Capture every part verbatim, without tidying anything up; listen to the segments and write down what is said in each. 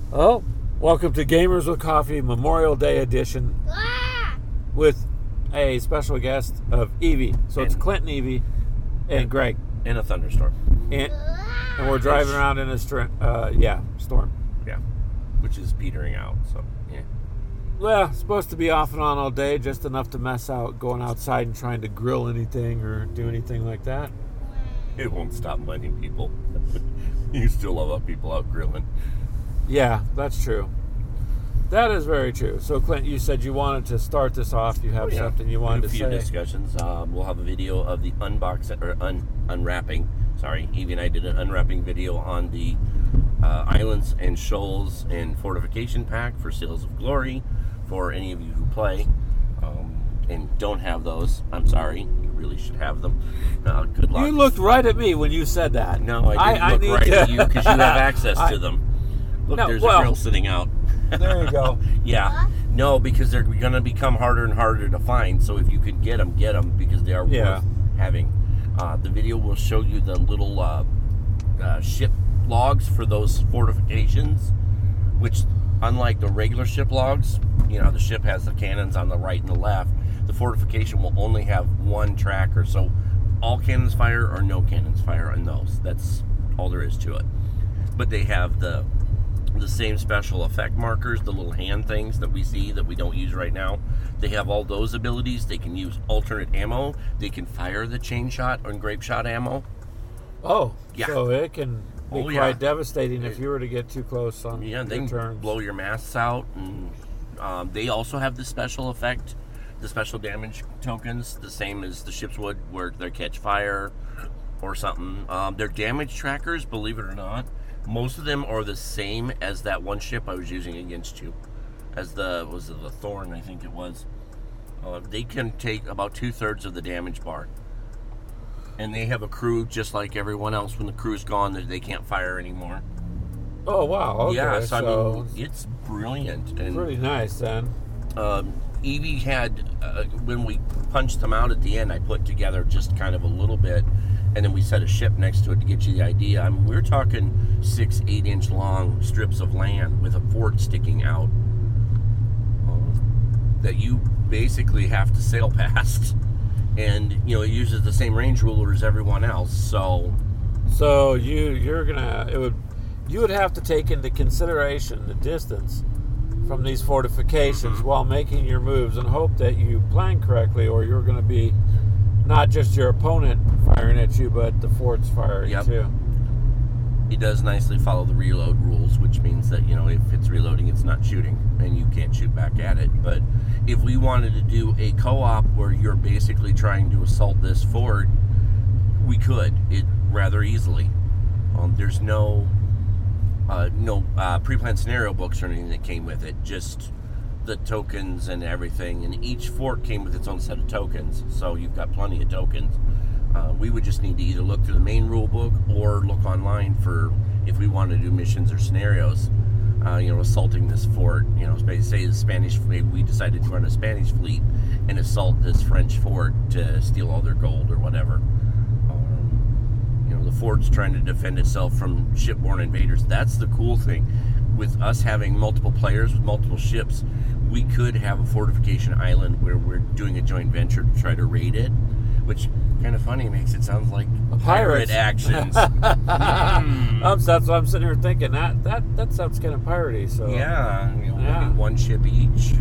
Oh, welcome to Gamers with Coffee Memorial Day edition with a special guest of Evie. So it's And- Clinton, Evie, and, and- Greg. In a thunderstorm. And, and we're driving around in a str- uh, yeah, storm. Yeah. Which is petering out, so, yeah. Well, supposed to be off and on all day, just enough to mess out going outside and trying to grill anything or do anything like that. It won't stop minding people. You still love people out grilling. Yeah, that's true. That is very true. So, Clint, you said you wanted to start this off. You have Oh, yeah. something you wanted a to few say. discussions. Um, we'll have a video of the unboxing or un- unwrapping. Sorry, Evie and I did an unwrapping video on the uh, Islands and Shoals and Fortification Pack for Seals of Glory for any of you who play um, and don't have those. I'm sorry. You really should have them. Uh, good luck. You looked right at me when you said that. No, I didn't I look need right to- at you because you have access I- to them. Look, No, there's well- a grill sitting out. There you go. Yeah. No, because they're going to become harder and harder to find. So if you could get them, get them because they are Yeah. worth having. Uh, the video will show you the little uh, uh, ship logs for those fortifications, which, unlike the regular ship logs, you know, the ship has the cannons on the right and the left. The fortification will only have one tracker. So all cannons fire or no cannons fire on those. That's all there is to it. But they have the the same special effect markers, the little hand things that we see that we don't use right now. They have all those abilities. They can use alternate ammo. They can fire the chain shot and grape shot ammo. Oh, Yeah. so it can be Oh, quite yeah. devastating if you were to get too close on Yeah, they your can turns. blow your masts out. And um, they also have the special effect, the special damage tokens, the same as the ships would, where they catch fire or something. Um, their damage trackers, believe it or not, most of them are the same as that one ship I was using against you. As the, was it the Thorn, I think it was. Uh, they can take about two-thirds of the damage bar. And they have a crew just like everyone else. When the crew's gone, they- they can't fire anymore. Oh, wow. Okay, yeah, so, so I mean, it's brilliant. And pretty nice then. um, Evie had, uh, when we punched them out at the end, I put together just kind of a little bit, and then we set a ship next to it to get you the idea. I mean, we're talking six, eight inch long strips of land with a fort sticking out um, that you basically have to sail past. And, you know, it uses the same range ruler as everyone else, so... So you you're gonna it would you would have to take into consideration the distance from these fortifications Mm-hmm. while making your moves and hope that you plan correctly, or you're going to be not just your opponent firing at you, but the fort's firing Yep. too. It does nicely follow the reload rules, which means that, you know, if it's reloading, it's not shooting, and you can't shoot back at it. But if we wanted to do a co-op where you're basically trying to assault this fort, we could, it rather easily. Um, there's no uh, no uh, pre-planned scenario books or anything that came with it, just the tokens and everything. And each fort came with its own set of tokens, so you've got plenty of tokens. Uh, we would just need to either look through the main rule book or look online for if we want to do missions or scenarios. Uh, you know, assaulting this fort. You know, say the Spanish fleet. We decided to run a Spanish fleet and assault this French fort to steal all their gold or whatever. Um, you know, the fort's trying to defend itself from shipborne invaders. That's the cool thing. With us having multiple players with multiple ships, we could have a fortification island where we're doing a joint venture to try to raid it. Which, kind of funny, makes it sound like pirate Pirates. actions. Mm. Um, so that's what I'm sitting here thinking. That that that sounds kind of piratey. So Yeah, you know, Yeah. maybe one ship each,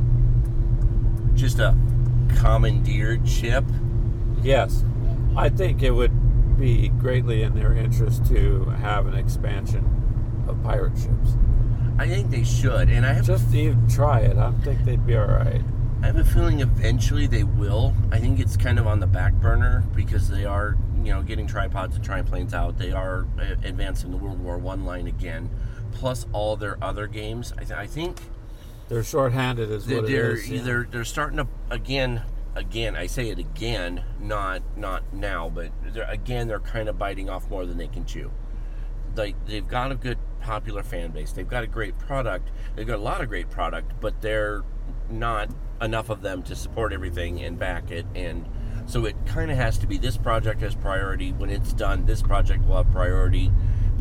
and just a commandeered ship. yes, I think it would be greatly in their interest to have an expansion of pirate ships. I think they should, and I have Just to even try it, I think they'd be all right. I have a feeling eventually they will. I think it's kind of on the back burner because they are, you know, getting tripods and triplanes out. They are uh, advancing the World War One line again, plus all their other games. I, th- I think They're shorthanded, is they're what it they're, is. yeah. they're they're starting to again, again. I say it again, not not now, but they're, again they're kind of biting off more than they can chew. Like they've got a good popular fan base. They've got a great product. They've got a lot of great product, but they're not enough of them to support everything and back it, and so it kind of has to be this project has priority. When it's done, this project will have priority,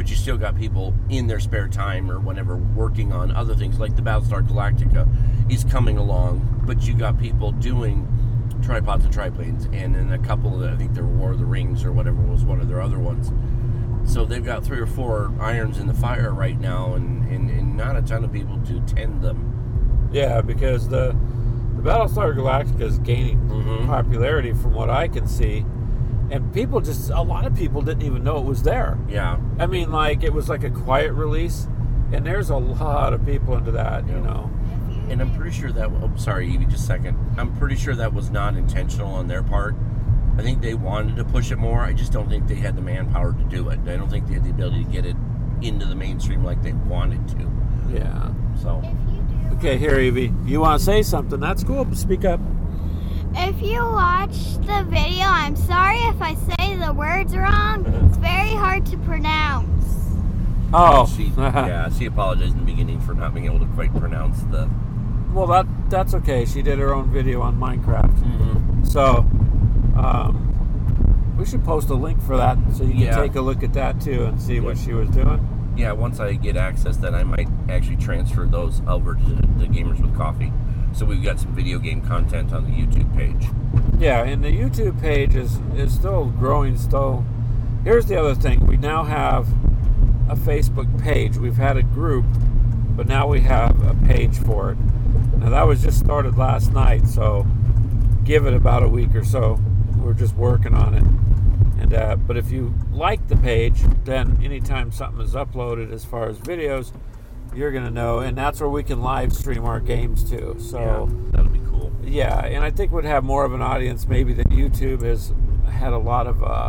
but you still got people in their spare time or whenever working on other things, like the Battlestar Galactica is coming along, but you got people doing tripods and triplanes, and then a couple of, I think there were War of the Rings or whatever was one of their other ones. So they've got three or four irons in the fire right now, and, and, and not a ton of people to tend them. Yeah, because the the Battlestar Galactica is gaining Mm-hmm. popularity from what I can see, and people just, a lot of people didn't even know it was there. Yeah. I mean, like, it was like a quiet release, and there's a lot of people into that, you Yeah. know. And I'm pretty sure that, oh, sorry, Evie, just a second. I'm pretty sure that was not intentional on their part. I think they wanted to push it more. I just don't think they had the manpower to do it. I don't think they had the ability to get it into the mainstream like they wanted to. Yeah. So, Okay, here, Evie. You want to say something? That's cool. Speak up. If you watch the video, I'm sorry if I say the words wrong. It's very hard to pronounce. Oh. she, yeah, she apologized in the beginning for not being able to quite pronounce the... Well, that that's okay. She did her own video on Minecraft. Mm-hmm. So, um, we should post a link for that so you can Yeah. take a look at that too and see what Yeah. she was doing. Yeah, once I get access, then I might actually transfer those over to the Gamers with Coffee. So we've got some video game content on the YouTube page. Yeah, and the YouTube page is, is still growing still. Here's the other thing. We now have a Facebook page. We've had a group, but now we have a page for it. Now, that was just started last night, so give it about a week or so. We're just working on it. And uh, but if you like the page, then anytime something is uploaded as far as videos, you're going to know. And that's where we can live stream our games too. So Yeah, that'll be cool. yeah, and I think we'd have more of an audience maybe than YouTube has had a lot of uh,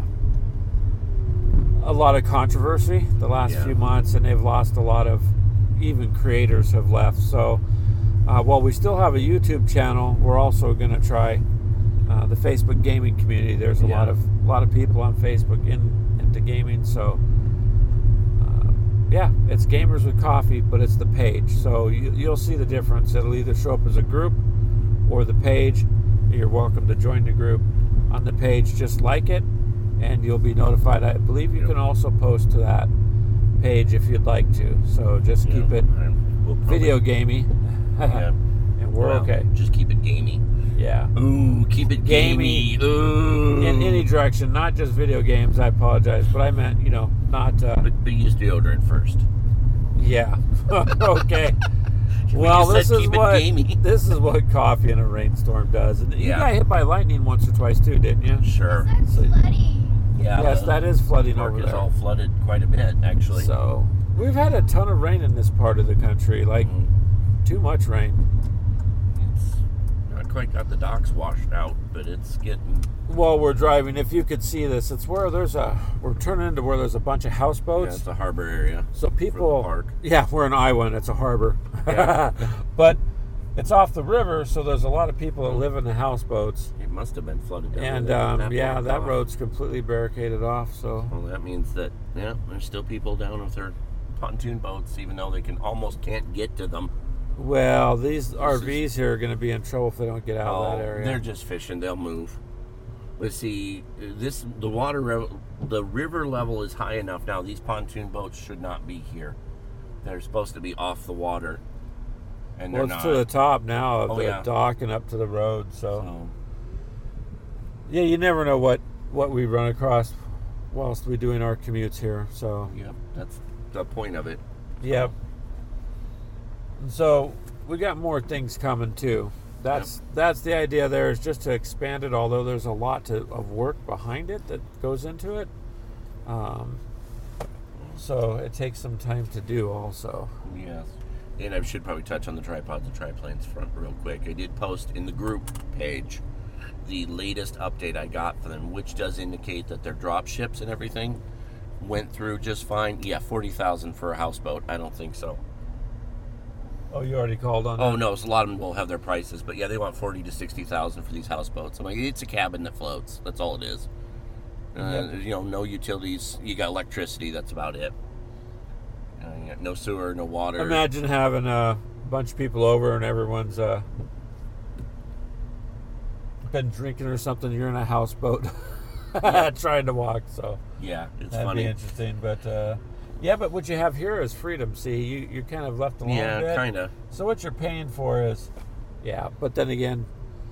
a lot of controversy the last Yeah. few months, and they've lost a lot of, even creators have left. So uh, while we still have a YouTube channel, we're also going to try uh, the Facebook gaming community. There's a Yeah. lot of a lot of people on Facebook in into gaming. So uh, yeah, it's Gamers with Coffee, but it's the page. So you, you'll see the difference. It'll either show up as a group or the page. You're welcome to join the group on the page. Just like it, and you'll be notified. I believe you Yep. can also post to that page if you'd like to. So just keep Yeah, it I- we'll probably- video gamey, Yeah. and we're Well, okay. Just keep it gamey. Yeah. Ooh, keep it gamey. Ooh. In any direction, not just video games. I apologize, but I meant, you know, not. Uh, But, but use deodorant first. yeah. Okay. Well, just this said is keep it what gamey. this is what coffee in a rainstorm does. And you Yeah. got hit by lightning once or twice too, didn't you? Sure. That's So- flooding. Yeah. Yes, the that is flooding park over is there. all flooded quite a bit, actually. So we've had a ton of rain in this part of the country, like Mm. too much rain. It's not quite got the docks washed out, but it's getting. While we're driving, if you could see this, it's where there's a we're turning into where there's a bunch of Yeah, houseboats. it's a harbor area. So people, park. yeah, we're in Iowa and it's a harbor, Yeah. but it's off the river, so there's a lot of people that live in the houseboats, It must have been flooded down and there. um, yeah, blocked that off. road's completely barricaded off. So Well, that means that yeah, there's still people down with their pontoon boats, even though they can almost can't get to them. well, these R is- Vs here are going to be in trouble if they don't get out of that area. Oh, they're just fishing; they'll move. But see, this the water, re- the river level is high enough now. These pontoon boats should not be here. They're supposed to be off the water, and well, they're it's not. to the top now of Oh, the yeah. dock and up to the road. So. So, Yeah, you never know what, what we run across whilst we doing our commutes here. So, yep, that's the point of it. yep. And so we got more things coming too. That's that's the idea. There is just to expand it. Although there's a lot to, of work behind it that goes into it. Um, so it takes some time to do. Also, Yes. And I should probably touch on the tripods and triplanes front real quick. I did post in the group page the latest update I got for them, which does indicate that their drop ships and everything went through just fine. Yeah, forty thousand for a houseboat. I don't think so. oh, you already called on. Oh that? no, so a lot of them will have their prices, but yeah, they want forty to sixty thousand for these houseboats. I'm like, it's a cabin that floats. That's all it is. Uh, Yep. You know, no utilities. You got electricity. That's about it. Uh, you got no sewer, no water. Imagine having a bunch of people over and everyone's uh, been drinking or something. You're in a houseboat trying to walk. So Yeah, it's that'd funny. be interesting. But uh, Yeah, but what you have here is freedom. See, you, you're kind of left alone Yeah, a bit. kind of. So what you're paying for is, yeah, but then again,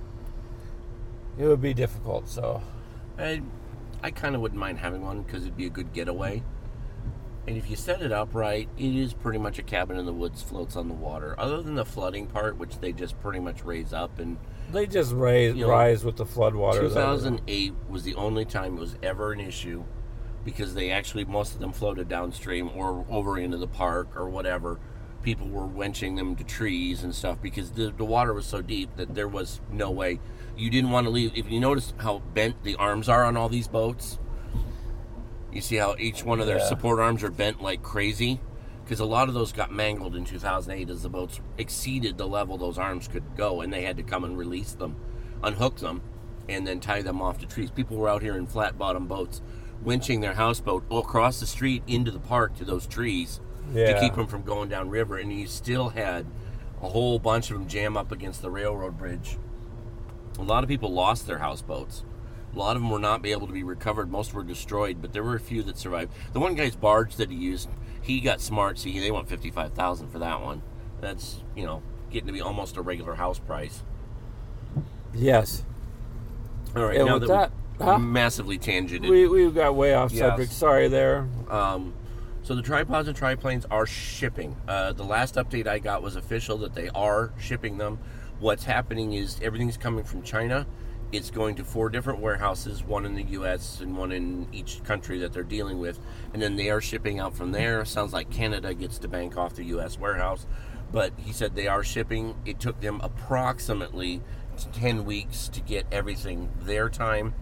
it would be difficult, so. I, I kind of wouldn't mind having one because it'd be a good getaway. And if you set it up right, it is pretty much a cabin in the woods, floats on the water. Other than the flooding part, which they just pretty much raise up. And They just raise, you know, rise with the floodwater. two thousand eight was the only time it was ever an issue because they actually, most of them floated downstream or over into the park or whatever. People were winching them to trees and stuff because the, the water was so deep that there was no way. You didn't want to leave. If you notice how bent the arms are on all these boats, you see how each one of their Yeah. support arms are bent like crazy? Because a lot of those got mangled in two thousand eight as the boats exceeded the level those arms could go, and they had to come and release them, unhook them, and then tie them off to trees. People were out here in flat-bottom boats winching their houseboat across the street into the park to those trees Yeah. to keep them from going downriver, and you still had a whole bunch of them jam up against the railroad bridge. A lot of people lost their houseboats. A lot of them were not able to be recovered. Most were destroyed, but there were a few that survived. The one guy's barge that he used, he got smart. See, they want fifty-five thousand dollars for that one. That's, you know, getting to be almost a regular house price. Yes. All right, And now with that, that, we're huh? massively tangented. We, we got way off Yes. subject. Sorry there. Um, so the tripods and triplanes are shipping. Uh, the last update I got was official that they are shipping them. What's happening is everything's coming from China. It's going to four different warehouses, one in the U S and one in each country that they're dealing with. And then they are shipping out from there. Sounds like Canada gets to bank off the U S warehouse. But he said they are shipping. It took them approximately ten weeks to get everything their time.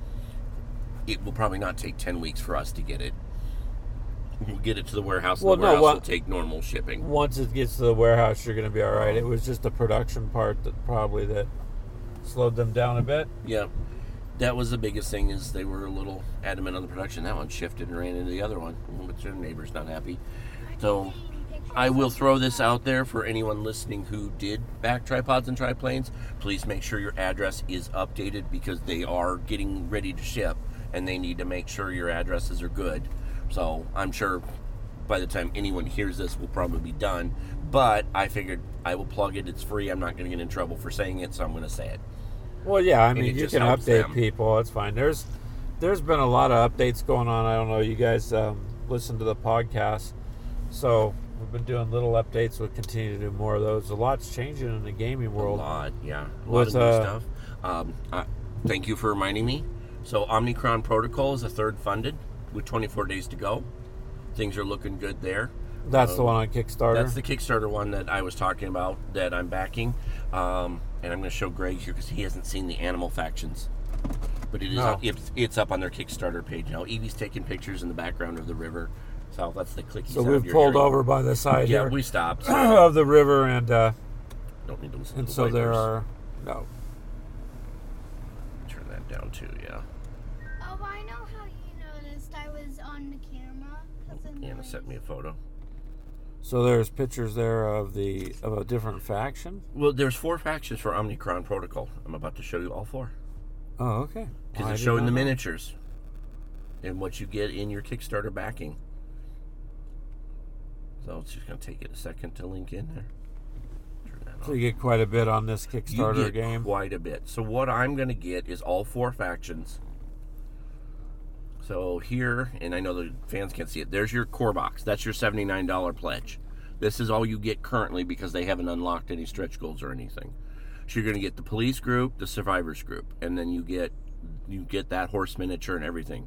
It will probably not take ten weeks for us to get it. We'll get it to the warehouse. Well, the no, warehouse what- will take normal shipping. Once it gets to the warehouse, you're going to be all right. It was just the production part that probably that slowed them down a bit. Yeah, that was the biggest thing is they were a little adamant on the production. That one shifted and ran into the other one, but their neighbor's not happy. So I will throw this out there for anyone listening who did back tripods and triplanes. Please make sure your address is updated because they are getting ready to ship and they need to make sure your addresses are good. So I'm sure by the time anyone hears this will probably be done. But I figured I will plug it. It's free. I'm not going to get in trouble for saying it, so I'm going to say it. Well, yeah, I And mean, it you just can helps update them. people. It's fine. There's there's been a lot of updates going on. I don't know. You guys um, listen to the podcast. So we've been doing little updates. We'll continue to do more of those. A lot's changing in the gaming A world. lot, yeah. A Was, lot of new uh, stuff. Um, uh, thank you for reminding me. So Omnicron Protocol is a third funded with twenty-four days to go. Things are looking good there. That's Um, the one on Kickstarter. That's the Kickstarter one that I was talking about that I'm backing. Um, and I'm going to show Greg here because he hasn't seen the animal factions. But it is No. up, it's, it's up on their Kickstarter page now. Evie's taking pictures in the background of the river. So that's the clicky so sound we've you're pulled hearing. over by the side Yeah, here we stopped. So of the river, and uh, don't need to listen and to the so there wipers. are no. Turn that down too, yeah. Oh, I know how you noticed I was on the camera. 'cause of Anna noise. sent me a photo. So there's pictures there of the of a different faction. Well, there's four factions for Omnicron Protocol. I'm about to show you all four. Oh, okay. Because I it's did showing the not know. miniatures and what you get in your Kickstarter backing. So it's just going to take it a second to link in there. Turn that So on. you get quite a bit on this You Kickstarter get game. quite a bit. So what I'm going to get is all four factions. So here, and I know the fans can't see it, there's your core box. That's your seventy-nine dollars pledge. This is all you get currently because they haven't unlocked any stretch goals or anything. So you're going to get the police group, the survivors group, and then you get you get that horse miniature and everything.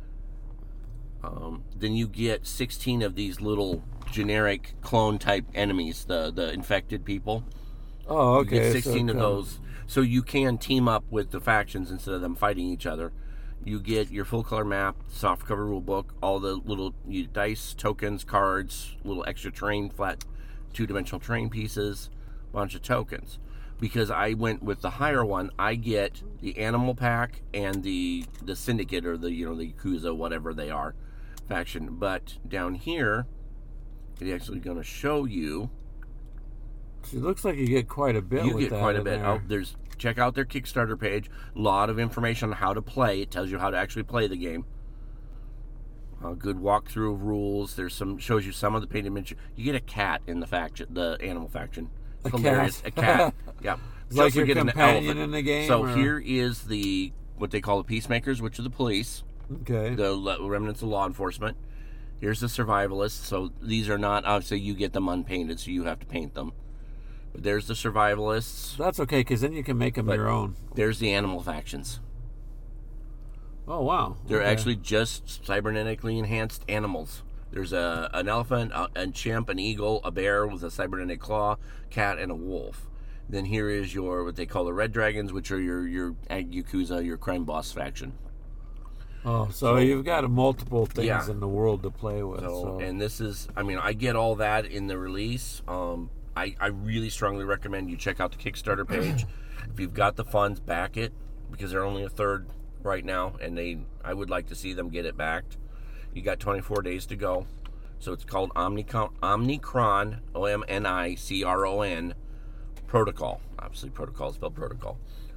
Um, then you get sixteen of these little generic clone type enemies, the the infected people. Oh, You get okay. sixteen so of come- those, so you can team up with the factions instead of them fighting each other. You get your full color map, soft cover rule book, all the little you, dice, tokens, cards, little extra terrain, flat two dimensional terrain pieces, bunch of tokens. Because I went with the higher one, I get the animal pack and the the syndicate or the you know the Yakuza, whatever they are, faction. But down here, it's actually going to show you. It looks like you get quite a bit. You with get that quite a in bit. there. Oh, there's check out their Kickstarter page. A lot of information on how to play. It tells you how to actually play the game. A good walkthrough of rules. There's some shows you some of the painted miniature. You get a cat in the faction, the animal faction. A Hilarious. cat. A cat. Yeah. It's like You also your get an companion elephant. in the game. So or- here is the what they call the peacemakers, which are the police, Okay. the le- remnants of law enforcement. Here's the survivalists. So these are not obviously you get them unpainted, so you have to paint them. But there's the survivalists. That's okay, because then you can make them But- your own. There's the animal factions. Oh, wow. They're Okay. actually just cybernetically enhanced animals. There's a an elephant, a, a chimp, an eagle, a bear with a cybernetic claw, cat, and a wolf. Then here is your what they call the red dragons, which are your your Yakuza, your crime boss faction. Oh, so, you've got multiple things Yeah. in the world to play with. So, So, and this is, I mean, I get all that in the release. Um, I I really strongly recommend you check out the Kickstarter page. If you've got the funds, back it because they're only a third right now, and they I would like to see them get it backed. You got twenty-four days to go. So it's called Omnicron, Omnicron, O M N I C R O N, Protocol. Obviously, protocol is spelled protocol.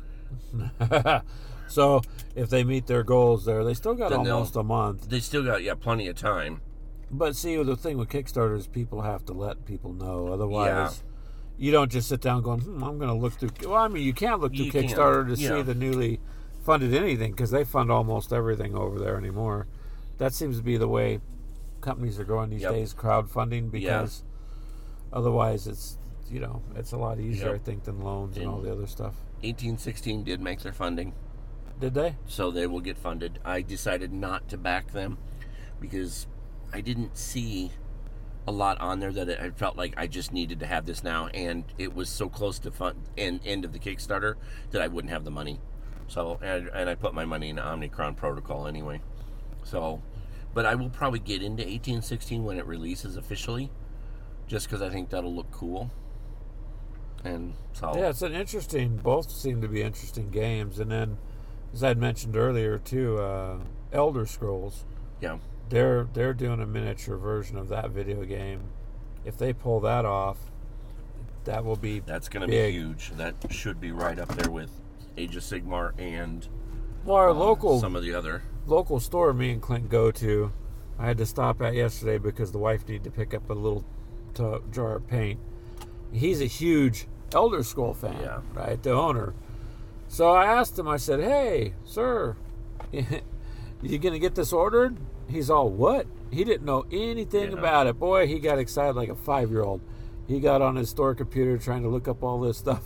so if they meet their goals there, they still got Then they'll- almost a month. They still got, yeah, plenty of time. But see, the thing with Kickstarter is people have to let people know. Otherwise, you don't just sit down going, hmm, I'm going to look through. Well, I mean, you can't look through You can, Kickstarter to yeah. see the newly funded anything because they fund almost everything over there anymore. That seems to be the way companies are going these Yep. days, crowdfunding, because otherwise it's, you know, it's a lot easier, Yep. I think, than loans and And- all the other stuff. eighteen sixteen did make their funding. Did they? So they will get funded. I decided not to back them because I didn't see a lot on there that I felt like I just needed to have this now, and it was so close to fund end end of the Kickstarter that I wouldn't have the money. So and, and I put my money in Omnicron Protocol anyway. So, but I will probably get into eighteen sixteen when it releases officially, just because I think that'll look cool. And so Yeah, it's an interesting. Both seem to be interesting games, and then, as I'd mentioned earlier too, uh, Elder Scrolls. yeah. They're they're doing a miniature version of that video game. If they pull that off, that will be That's going to be big. huge. That should be right up there with Age of Sigmar and Well, our uh, local some of the other. local store me and Clint go to, I had to stop at yesterday because the wife needed to pick up a little t- jar of paint. He's a huge Elder Scroll fan, Yeah. right? The owner. So I asked him, I said, hey, sir, you going to get this ordered? He's all, what? He didn't know anything Yeah. about it. Boy, he got excited like a five-year-old. He got on his store computer trying to look up all this stuff.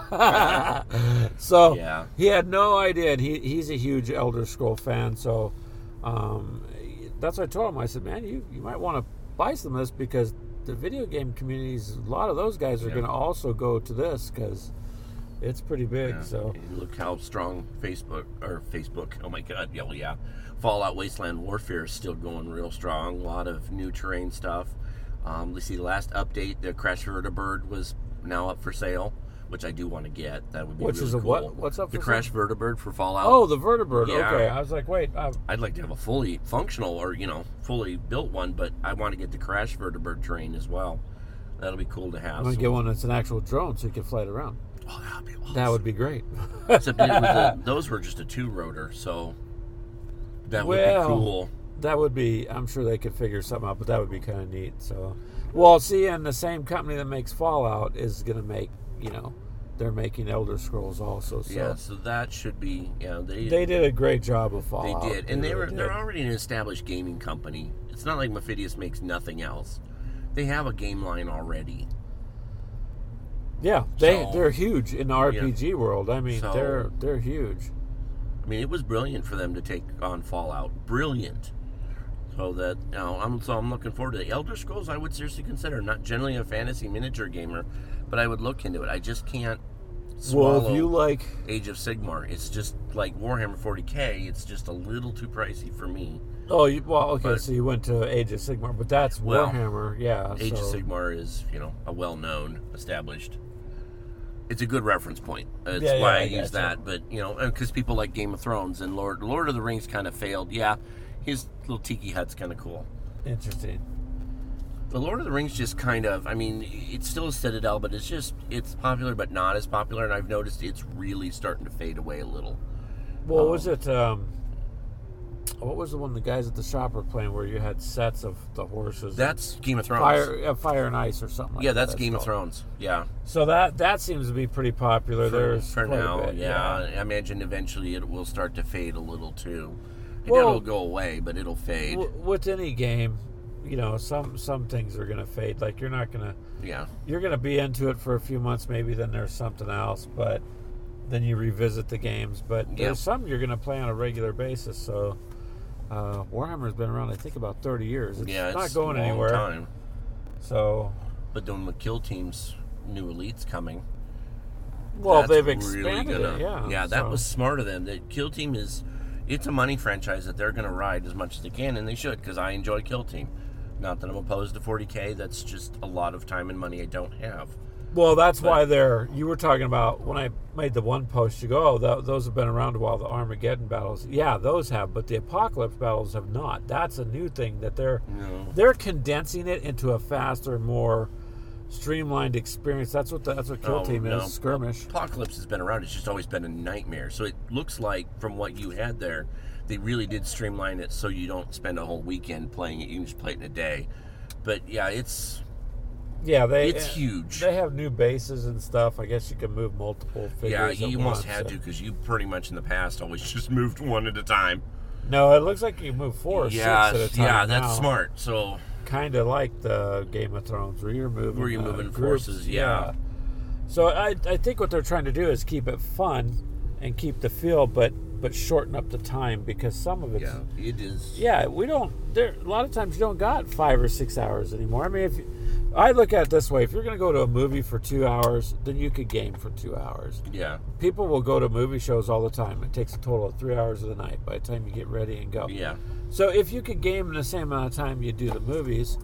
so Yeah. he had no idea, and he, he's a huge Elder Scroll fan. So um, that's what I told him. I said, man, you, you might want to buy some of this because the video game communities, a lot of those guys are Yeah. going to also go to this because it's pretty big. Yeah. So And look how strong Facebook or Facebook. Oh my God! Yeah, well, yeah. Fallout Wasteland Warfare is still going real strong. A lot of new terrain stuff. Um, let's see. The last update, the Crash Vertibird was now up for sale, which I do want to get. That would be Which really is a cool. what? What's up The for Crash Vertibird for Fallout. oh, the Vertibird. Yeah. Okay, I was like, wait. Uh, I'd like to have a fully functional or, you know, fully built one, but I want to get the Crash Vertibird terrain as well. That'll be cool to have. I'm gonna So- get one that's an actual drone so you can fly it around. Oh, that would be awesome. That would be great. Except it was a, those were just a two rotor, so that would Well, be cool. That would be. I'm sure they could figure something out, but that would be kind of neat. So, well, see, and the same company that makes Fallout is gonna make. You know, they're making Elder Scrolls also. So Yeah, so that should be. Yeah, they they did a great job of they Fallout. did, and they were really they're did. already an established gaming company. It's not like Mephidius makes nothing else. They have a game line already. Yeah, they So- they're huge in the R P G world. I mean, So- they're they're huge. I mean, it was brilliant for them to take on Fallout. Brilliant. So that you know, I'm so I'm looking forward to the Elder Scrolls. I would seriously consider. Not generally a fantasy miniature gamer, but I would look into it. I just can't swallow Well, if you like, Age of Sigmar. It's just like Warhammer forty K. It's just a little too pricey for me. oh, you, well, okay, But- so you went to Age of Sigmar, but that's Well, Warhammer, yeah. Age so. of Sigmar is, you know, a well-known, established. It's a good reference point. That's Yeah, yeah, why I, I use gotcha. that. But you know, because people like Game of Thrones and Lord Lord of the Rings kind of failed. Yeah, his little tiki hut's kind of cool. Interesting. The Lord of the Rings just kind of, I mean, it's still a Citadel, but it's just, it's popular, but not as popular. And I've noticed it's really starting to fade away a little. Well, Um, was it? Um, What was the one the guys at the shop were playing where you had sets of the horses? That's Game of Thrones. Fire, uh, Fire and Ice or something like yeah, that. that's Game of Thrones. Yeah. So that that seems to be pretty popular. For, There's for quite a now, bit, yeah. yeah. I imagine eventually it will start to fade a little too. And Well, it'll go away, but it'll fade. W- with any game, you know, some some things are going to fade. Like you're not going to, yeah. you're going to be into it for a few months, maybe. Then there's something else, but then you revisit the games. But there's Yep. some you're going to play on a regular basis. So uh, Warhammer's been around, I think, about thirty years. It's Yeah, it's not going a long anywhere. time. So, But then with Kill Team's new Elite's coming. well, that's they've really expanded gonna, it. Yeah, Yeah, that so. was smart of them. That Kill Team is, it's a money franchise that they're going to ride as much as they can, and they should, because I enjoy Kill Team. Not that I'm opposed to forty K. That's just a lot of time and money I don't have. Well, that's But- why they're. You were talking about when I made the one post. You go, oh, th- those have been around a while. The Armageddon battles, yeah, those have, but the Apocalypse battles have not. That's a new thing that they're No. they're condensing it into a faster, more streamlined experience. That's what the, that's what Kill Oh, Team no. is. Skirmish. Apocalypse has been around. It's just always been a nightmare. So it looks like, from what you had there, they really did streamline it so you don't spend a whole weekend playing it. You can just play it in a day. But yeah, it's Yeah, they it's huge. They have new bases and stuff. I guess you can move multiple figures. Yeah, at you almost once. had to, because you pretty much in the past always just moved one at a time. No, it looks like you move four or yeah, six at a time. yeah, that's now. smart. So Kind of like the Game of Thrones, where you're moving, Where you're uh, moving groups, forces, yeah. So I, I think what they're trying to do is keep it fun and keep the feel, but but shorten up the time, because some of it's yeah, it is. yeah, we don't. There a lot of times you don't got five or six hours anymore. I mean, if you, I look at it this way, if you're going to go to a movie for two hours, then you could game for two hours. Yeah, People will go to movie shows all the time. It takes a total of three hours of the night by the time you get ready and go. yeah. So if you could game in the same amount of time you do the movies,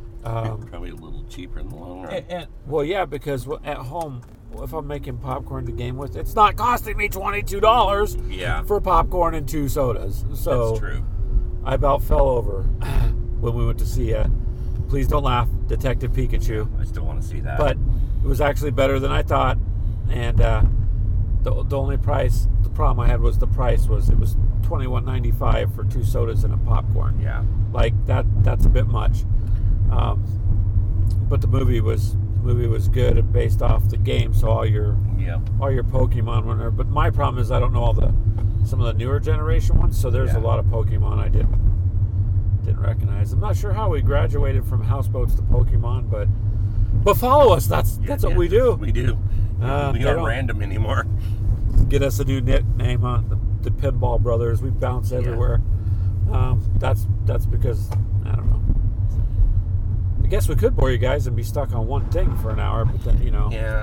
um, Probably a little cheaper in the long run. and, and, well, yeah, because at home, if I'm making popcorn to game with, it's not costing me twenty-two dollars Yeah, for popcorn and two sodas. So that's true. I about fell over when we went to see uh, Please Don't Laugh, Detective Pikachu. I still want to see that. But it was actually better than I thought. And uh, the, the only price, the problem I had was the price was, it was twenty-one ninety-five for two sodas and a popcorn. yeah, Like that, that's a bit much. Um, but the movie was the movie was good and based off the game, so all your yeah, all your Pokemon were there. But my problem is I don't know all the some of the newer generation ones, so there's Yeah. a lot of Pokemon I didn't didn't recognize. I'm not sure how we graduated from houseboats to Pokemon, but but follow us. That's that's what Yeah, we do. We do. Uh, we they aren't don't- random anymore. Get us a new nickname, huh? The, the Pinball Brothers. We bounce Yeah. everywhere. Um, that's that's because I don't know. I guess we could bore you guys and be stuck on one thing for an hour, but then you know. Yeah.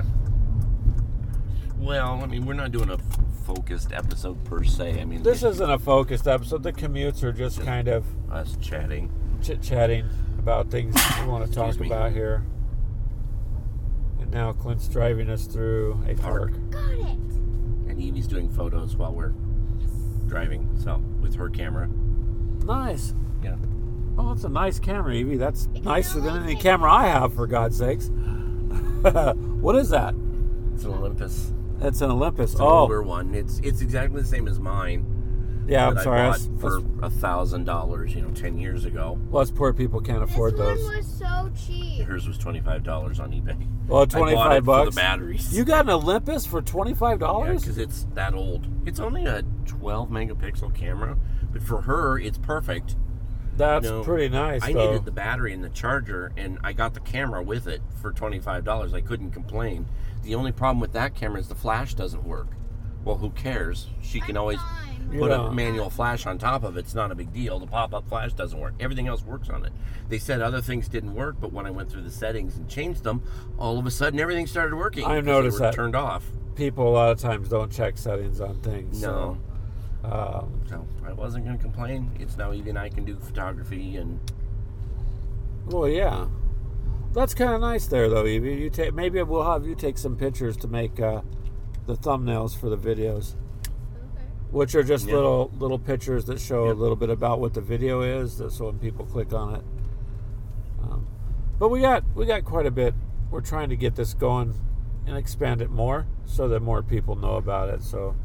Well, I mean, we're not doing a f- focused episode per se. I mean, This it- isn't a focused episode. The commutes are just kind of us chatting. chit chatting about things we want to talk Excuse me. about here. And now Clint's driving us through a park. Got it. And Evie's doing photos while we're driving, so with her camera. Nice. Yeah. Oh, that's a nice camera, Evie. That's It's nicer an than any Olympic. camera I have, for God's sakes. What is that? It's an Olympus. It's an Olympus. It's an Oh, older one. It's it's exactly the same as mine. yeah. I'm that sorry. I I bought s- for us- a thousand dollars, you know, ten years ago. well, us poor people can't afford This one those. was so cheap. Hers was twenty five dollars on eBay. Well, I bought twenty-five it for bucks. the batteries. You got an Olympus for twenty-five Yeah, dollars? because it's that old. It's only a twelve megapixel camera, but for her, it's perfect. That's No, pretty nice, I though. needed the battery and the charger, and I got the camera with it for twenty-five dollars. I couldn't complain. The only problem with that camera is the flash doesn't work. Well, who cares? She can I'm always fine. You put know. a manual flash on top of it. It's not a big deal. The pop-up flash doesn't work. Everything else works on it. They said other things didn't work, but when I went through the settings and changed them, all of a sudden everything started working. I because they noticed were that. turned off. People a lot of times don't check settings on things. No. So, um, So I wasn't going to complain. It's now Evie and I can do photography, and well, yeah. That's kind of nice there, though, Evie. You take maybe we'll have you take some pictures to make uh, the thumbnails for the videos, Okay. which are just Yeah. little little pictures that show Yep. a little bit about what the video is, that- so when people click on it. Um, but we got we got quite a bit. We're trying to get this going and expand it more so that more people know about it. So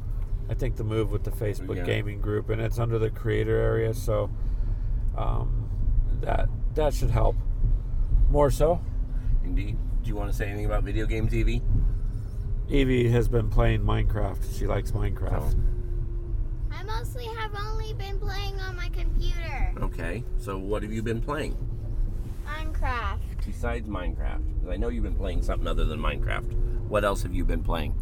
I think the move with the Facebook Yeah. gaming group, and it's under the creator area, so um, that that should help. More so. Indeed. Do you want to say anything about video games, Evie? Evie has been playing Minecraft. She likes Minecraft. I mostly have only been playing on my computer. Okay. So what have you been playing Minecraft. besides Minecraft? 'Cause I know you've been playing something other than Minecraft. What else have you been playing?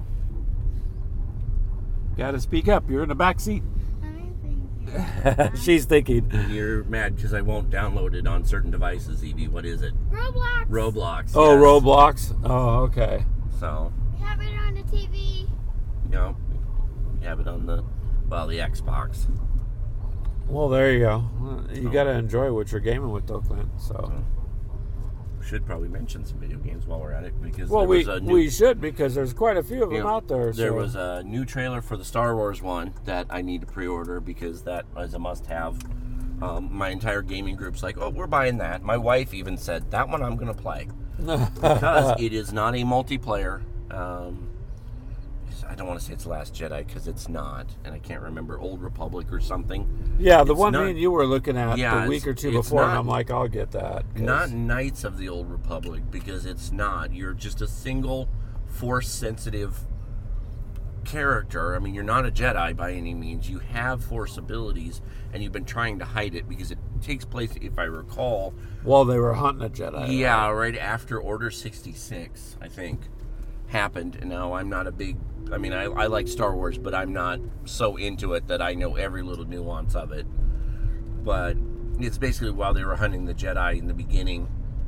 Gotta speak up. You're in the back seat. Anything. She's thinking. You're mad because I won't download it on certain devices, Evie. What is it? Roblox. Roblox. Oh, yes. Roblox. Oh, okay. So, We have it on the T V. you know, you have it on the, well, the Xbox. Well, there you go. Well, You Oh. gotta enjoy what you're gaming with, though, Clint. So. Should probably mention some video games while we're at it because Well, there we was a new, we should because there's quite a few of them Yeah. out there. There so. was a new trailer for the Star Wars one that I need to pre-order because that is a must-have. Um, my entire gaming group's like, oh, we're buying that. My wife even said, that one I'm going to play. Because it is not a multiplayer. Um, I don't want to say it's Last Jedi because it's not. And I can't remember, Old Republic or something. Yeah, the It's one not- me and you were looking at Yeah, the week it's- or two it's before, and not- I'm like, I'll get that. 'cause- Not Knights of the Old Republic, because it's not. You're just a single Force-sensitive character. I mean, you're not a Jedi by any means. You have Force abilities, and you've been trying to hide it because it takes place, if I recall, Well, they were hunting a Jedi. yeah, right? right after Order sixty-six, I think, happened. And now I'm not a big... I mean, I, I like Star Wars, but I'm not so into it that I know every little nuance of it. But it's basically while they were hunting the Jedi in the beginning,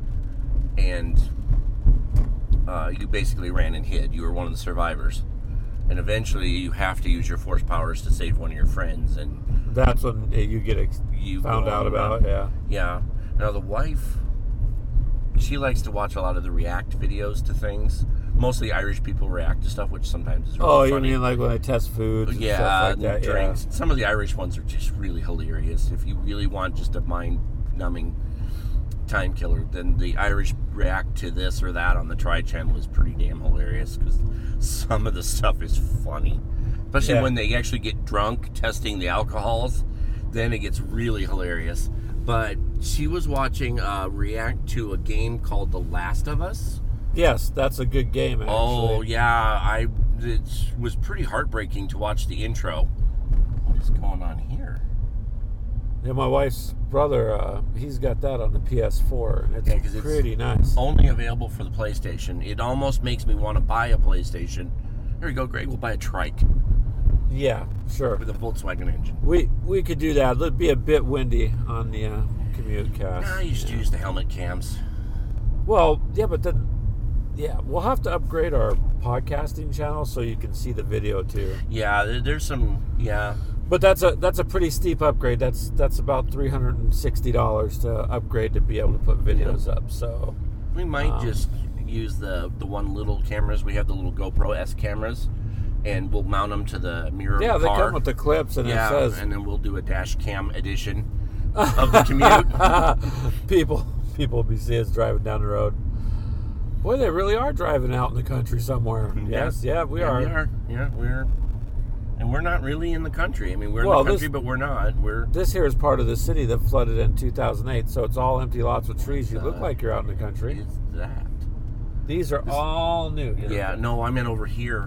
and uh, you basically ran and hid. You were one of the survivors. And eventually you have to use your Force powers to save one of your friends. And That's when uh, you get ex- you found go out on about. Yeah. Yeah. Now the wife, she likes to watch a lot of the react videos to things. Mostly Irish people react to stuff, which sometimes is really Oh, you funny. mean like when I test foods? And Yeah, stuff like and that. drinks. Some of the Irish ones are just really hilarious. If you really want just a mind-numbing time killer, then the Irish react to this or that on the Tri Channel is pretty damn hilarious because some of the stuff is funny. Especially Yeah. when they actually get drunk testing the alcohols, then it gets really hilarious. But she was watching uh, react to a game called The Last of Us. Yes, that's a good game. Actually. Oh yeah, I it was pretty heartbreaking to watch the intro. What is going on here? Yeah, my wife's brother, uh, he's got that on the P S four, and it's Yeah, 'cause it's pretty nice. Only available for the PlayStation. It almost makes me want to buy a PlayStation. Here we go, Greg. We'll buy a trike Yeah, sure. with a Volkswagen engine. We we could do that. It'd be a bit windy on the uh, commute cast. Nah, you just yeah. use the helmet cams. Well, yeah, but then, yeah, we'll have to upgrade our podcasting channel so you can see the video too. Yeah, there, there's some. Yeah, But that's a that's a pretty steep upgrade. That's that's about three hundred and sixty dollars to upgrade to be able to put videos up. So we might Um, just use the the one little cameras. We have the little GoPro S cameras, and we'll mount them to the mirror yeah, of the they car. come with the clips, and yeah, it says and then we'll do a dash cam edition of the commute. people people will be seeing us driving down the road. Boy, they really are driving out in the country somewhere. Yes, yeah, we Yeah, are. We are. Yeah, we're. And we're not really in the country. I mean, we're Well, in the country, this- but we're not. We're. This here is part of the city that flooded in two thousand eight, so it's all empty lots with trees. You look Uh, like you're out in the country. Is that? These are all new. you know. Yeah, no, I meant over here.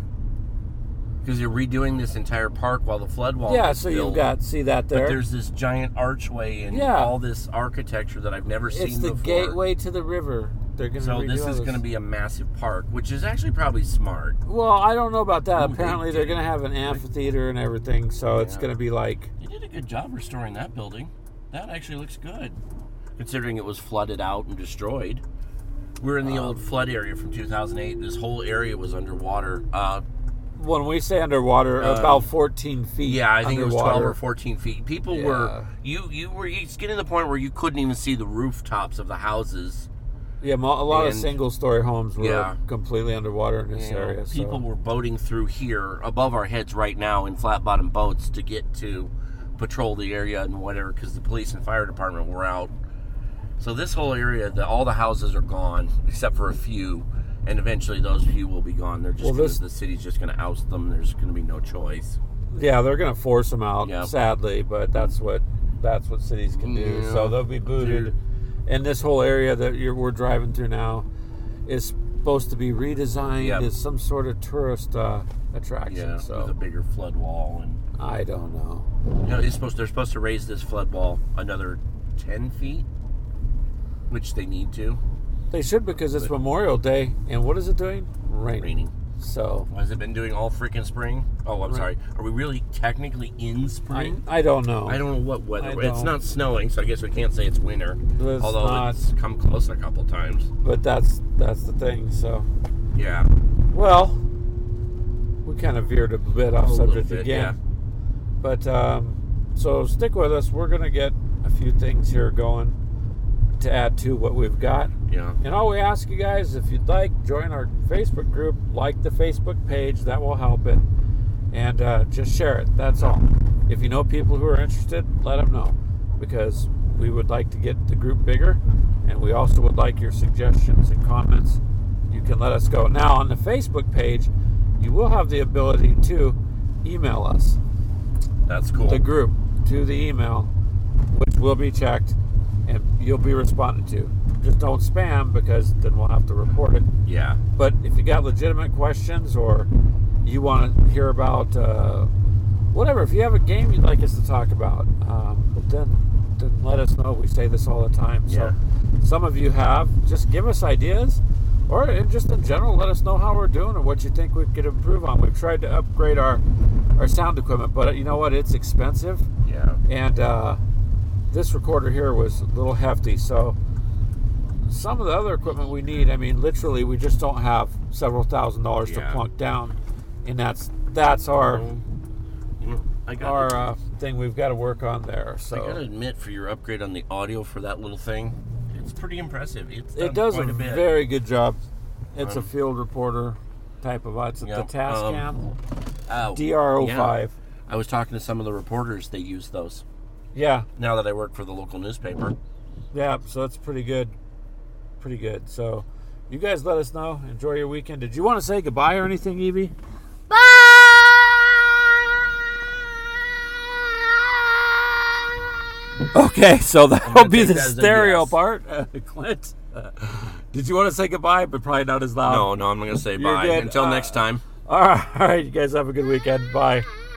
Because you're redoing this entire park while the flood wall Yeah, gets so built. you've got, see that But there? there's this giant archway and Yeah. all this architecture that I've never seen It's the before. gateway to the river. They're going to So redo this all is going to be a massive park, which is actually probably smart. Well, I don't know about that. Ooh, they Apparently, they're did. going to have an amphitheater and everything, so it's Yeah. going to be like... They did a good job restoring that building. That actually looks good, considering it was flooded out and destroyed. We're in the Um, old flood area from two thousand eight. This whole area was underwater. Uh, When we say underwater, Uh, about fourteen feet. yeah, I think it was twelve underwater. or fourteen feet. People Yeah. were you you were it's getting to the point where you couldn't even see the rooftops of the houses. Yeah, mo- a lot of And- single-story homes were Yeah. completely underwater in this You know, area. so- people were boating through here above our heads right now in flat-bottom boats to get to patrol the area and whatever, because the police and fire department were out. So this whole area, the, all the houses are gone except for a few, And eventually those few will be gone. They're just Well, gonna, this- the city's just going to oust them. There's going to be no choice. Yeah, they're going to force them out, Yep. sadly, but that's what that's what cities can do. Yeah, So they'll be booted. dude. And this whole area that you're, we're driving through now is supposed to be redesigned Yep. as some sort of tourist uh, attraction. Yeah, so with a bigger flood wall. And I don't know. you know, it's supposed they're supposed to raise this flood wall another ten feet, which they need to. They should, because it's But- Memorial Day, and what is it doing? Raining. Raining. So Has it been doing all freaking spring? Oh, I'm Right. sorry. Are we really technically in I, spring? I don't know. I don't know what I weather. It's don't. not snowing, so I guess we can't say it's winter. It's although not. it's come close a couple times. But that's that's the thing. So, Yeah. well, we kind of veered a bit off A little subject bit, again. But um, so stick with us. We're gonna get a few things here going to add to what we've got. Yeah. And all we ask you guys, if you'd like, join our Facebook group, like the Facebook page. That will help it. And uh, just share it. That's all. If you know people who are interested, let them know, because we would like to get the group bigger, and we also would like your suggestions and comments. You can let us go. Now, on the Facebook page, you will have the ability to email us, That's cool. the group, to the email, which will be checked, and you'll be responded to. Just don't spam, because then we'll have to report it. Yeah. But if you got legitimate questions, or you want to hear about uh, whatever, if you have a game you'd like us to talk about, um, then then let us know. We say this all the time. Yeah. So some of you have. Just give us ideas, or in- just in general, let us know how we're doing or what you think we could improve on. We've tried to upgrade our our sound equipment, but you know what? It's expensive, Yeah. and uh, this recorder here was a little hefty. So some of the other equipment we need, I mean, literally, we just don't have several thousand dollars Yeah. to plunk down, and that's that's our You know, I got. our uh, thing we've got to work on there. I gotta So admit, for your upgrade on the audio for that little thing, it's pretty impressive. It's done it does a, quite a bit. very good job. It's a Um, field reporter type of it's Yeah, the Tascam um, Oh, D R O five. yeah. I was talking to some of the reporters. They use those. Yeah, Now that I work for the local newspaper. yeah. So it's pretty good, pretty good. So you guys let us know. Enjoy your weekend. Did you want to say goodbye or anything, Evie? Bye! Okay, so that'll gonna be take the that as a stereo yes. part. Uh, Clint, uh, did you want to say goodbye? But probably not as loud. No, no, I'm not gonna say You're bye. good. Until Uh, next time. All right, all right. You guys have a good weekend. Bye.